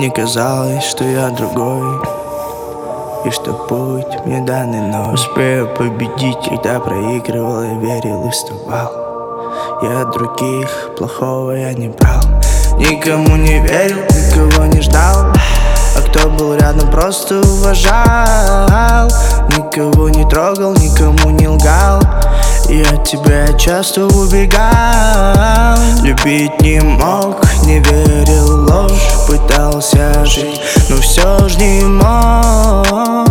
Мне казалось, что я другой, и что путь мне данный, но успею победить. Когда проигрывал, я верил и вставал. Я от других плохого я не брал. Никому не верил, никого не ждал, а кто был рядом, просто уважал. Никого не трогал, никому не лгал, и от тебя часто убегал. Любить не мог, не верил в ложь, пытался жить, но все ж не мог.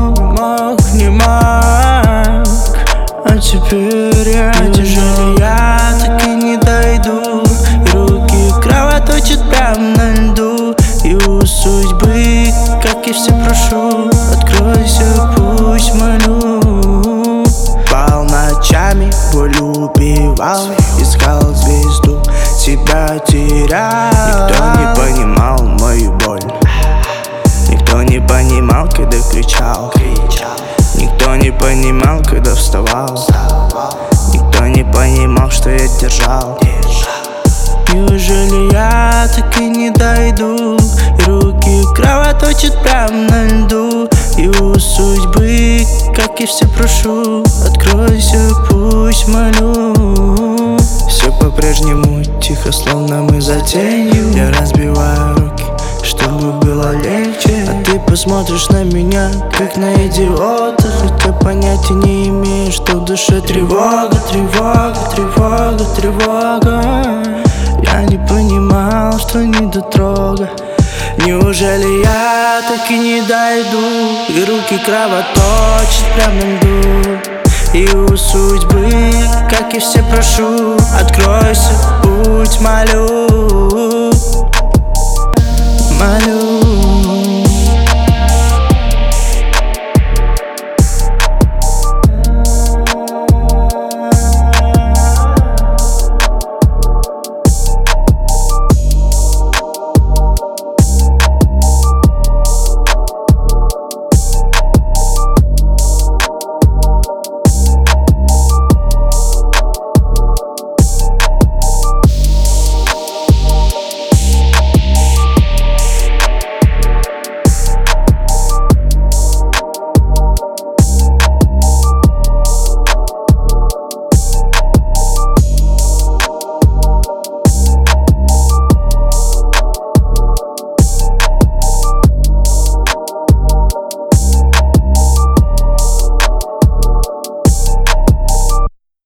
А теперь я тяжелее, я так и не дойду, и руки кровоточат прям на льду. И у судьбы, как и все, прошу, откройся, пусть молю. Спал ночами, боль убивал, искал звезду, себя терял. Никто не понимал мою боль, никто не понимал, когда кричал. Никто не понимал, когда вставал. Никто не понимал, что я держал. Неужели я так и не дойду, и руки кровоточат прям на льду. И у судьбы, как и все, прошу, откройся, пусть молю. Все по-прежнему тихо, словно мы за тенью. Я разбиваю руки, чтобы было легче, а ты посмотришь на меня, как на идиота. Хотя понятия не имеешь, что в душе тревога, тревога, тревога, тревога. Я не понимал, что недотрога. Неужели я так и не дойду, и руки кровоточат прям на льду. И у судьбы, как и все, прошу, откройся, путь молю. Молю.